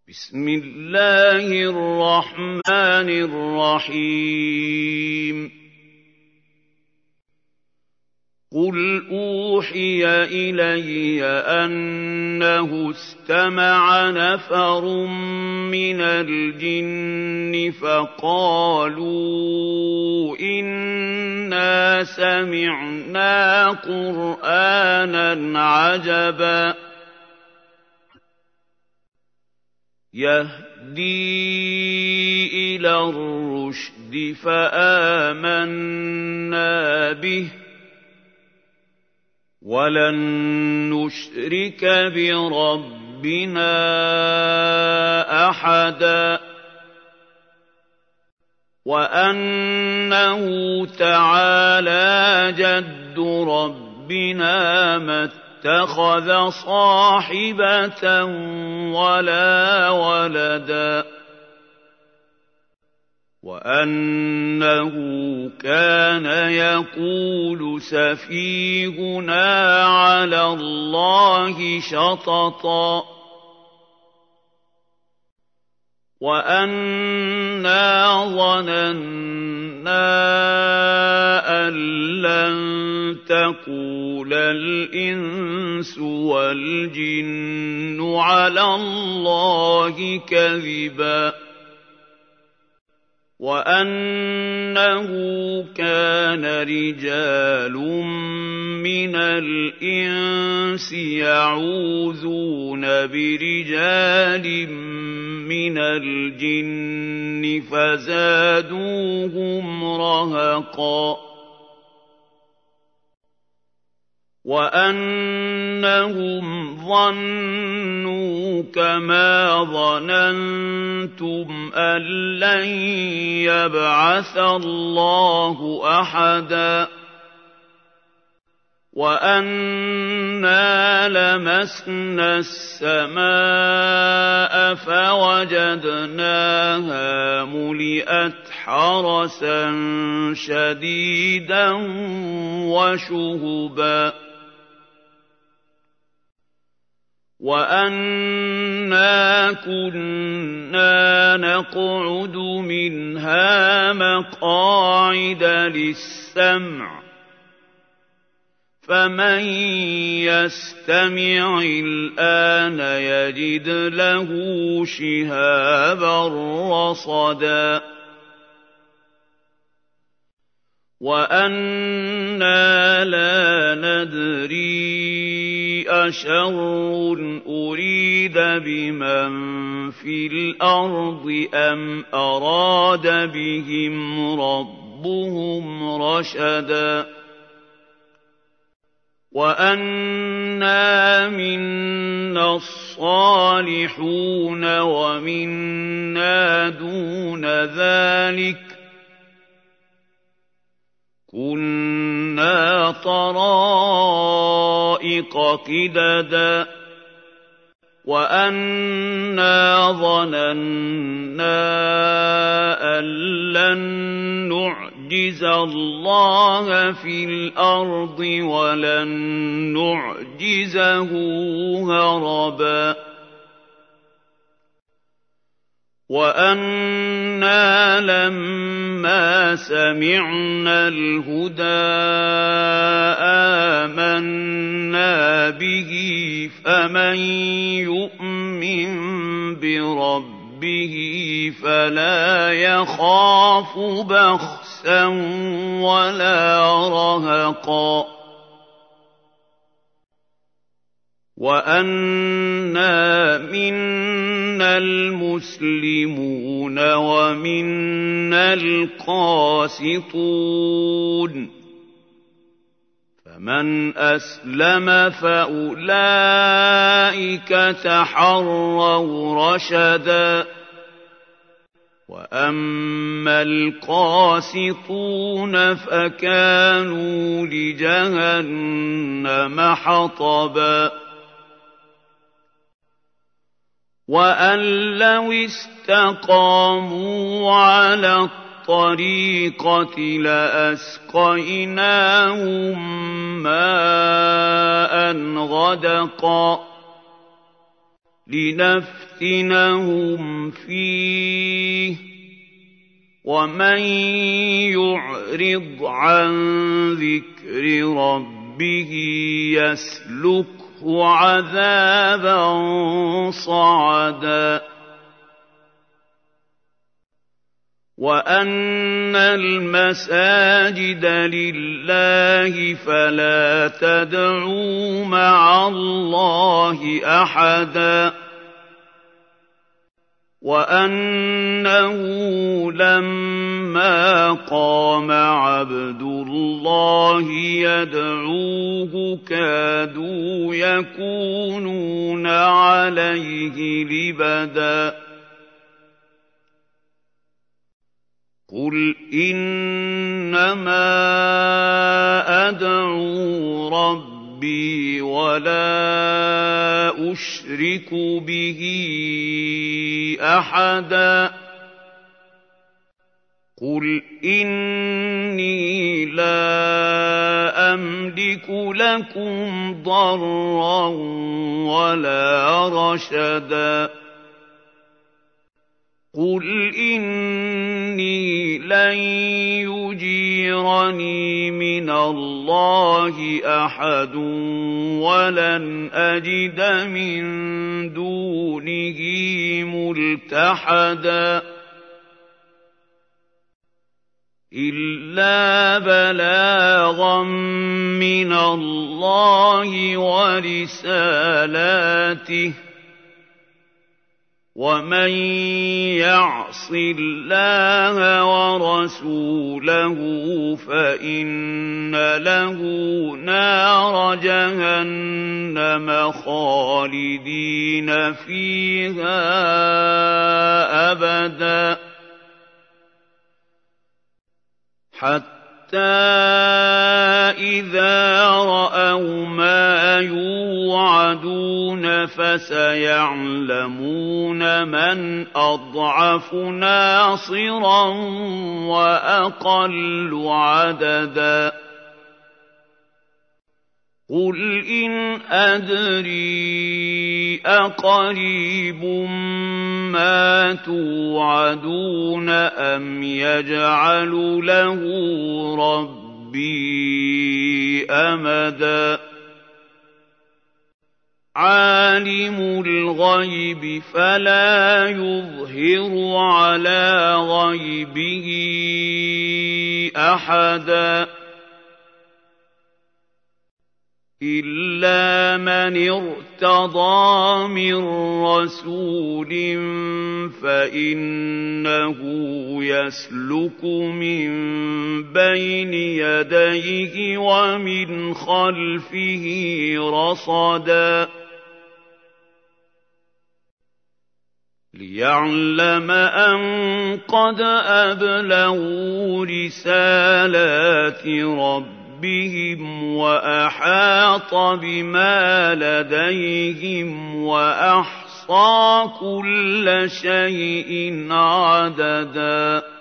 بسم الله الرحمن الرحيم قل أوحي إلي أنه استمع نفر من الجن فقالوا إنا سمعنا قرآنا عجبا يهدي إلى الرشد فآمنا به ولن نشرك بربنا أحدا وأنه تعالى جد ربنا ما اتخذ صاحبة ولا ولدا وأنه كان يقول سفيهنا على الله شططا وأنا ظننا أن لن تقول الإنس والجن على الله كذبا وأنه كان رجال من الإنس يعوذون برجال من الجن فزادوهم رهقا وأنهم ظنوا كما ظننتم أن لن يبعث الله أحدا وأنا لمسنا السماء فوجدناها ملئت حرسا شديدا وشهبا وأنا كنا نقعد منها مقاعد للسمع فمن يستمع الآن يجد له شهابا رصدا وأنا لا ندري أشر أريد بمن في الأرض أم أراد بهم ربهم رشدا وأنا منا الصالحون ومنا دون ذلك كنا طرائق قددا وأنا ظننا أن لن نعجز الله في الأرض ولن نعجزه هربا وأنا لما سمعنا الهدى آمنا به فمن يؤمن بربه فلا يخاف بخسا ولا رهقا وأنا منا المسلمون ومنا القاسطون فمن أسلم فأولئك تحروا رشدا وأما القاسطون فكانوا لجهنم حطبا وأن لو استقاموا على الطريقة لأسقيناهم ماء غدقا لنفتنهم فيه ومن يعرض عن ذكر ربه يسلكه عذابا صعدا وأن المساجد لله فلا تدعوا مع الله أحدا وأنه لما قام عبد الله يدعوه كادوا يكونون عليه لبدا قل إنما أدعو ربي ولا أشرك به أحدا قل إني لا أملك لكم ضرا ولا رشدا قل إني لن يجيرني من الله أحد ولن أجد من دونه ملتحدا إلا بلاغا من الله ورسالاته ومن يعص الله ورسوله فإن له نار جهنم خالدين فيها أبدا حتى إذا رأوا ما يوعدون فسيعلمون من أضعف ناصرا وأقل عددا قل إن أدري أقريب ما توعدون أم يجعل له ربي أمدا عالم الغيب فلا يظهر على غيبه أحدا إلا من ارتضى من رسول فإنه يسلك من بين يديه ومن خلفه رصدا ليعلم أن قد أبلغوا رسالات ربهم وأحاط بما لديهم وأحصى كل شيء عددا